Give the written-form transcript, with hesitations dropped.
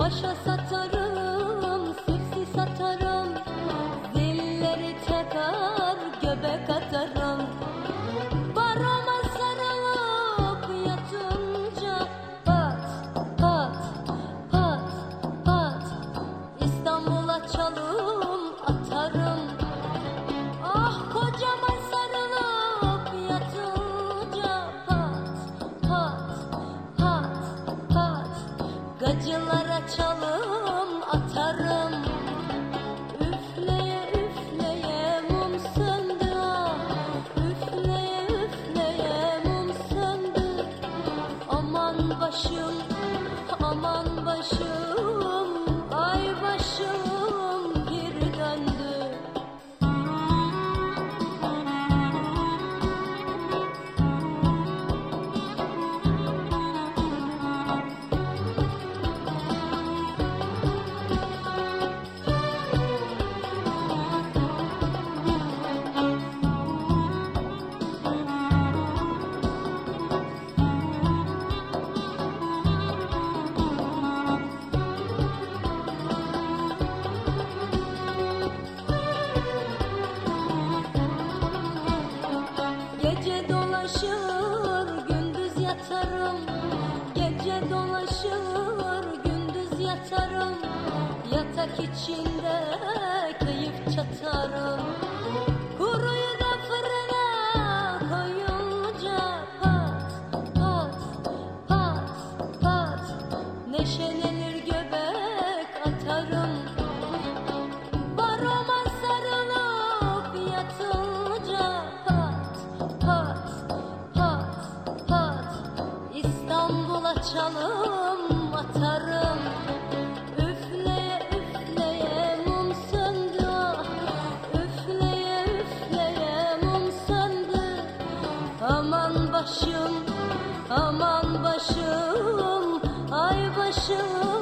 Başa satarım, sipsi satarım, zilleri takar, göbek atarım. Baroma sarılıp yatınca pat, pat, pat, pat, İstanbul'a çalım atarım. Ah kocama sarılıp yatınca pat, pat, pat, pat, gacılara çalım atarım. Üfleye üfleye mum söndü, ah, üfleye üfleye mum söndü. Aman başım, aman başım, ay başım geri döndü. Gece dolaşır, gündüz yatarım. Gece dolaşır, gündüz yatarım. Yatak içinde keyif çatarım. Kuruyu da fırına koyunca pat, pat, pat, pat, neşelenir göbek atarım. Baroma sarılıp yatınca pat, pat, pat, pat, İstanbul'a çalım atarım. Üfleye üfleye mum söndü, ah, üfleye üfleye mum söndü. Aman başım, aman başım, ay başım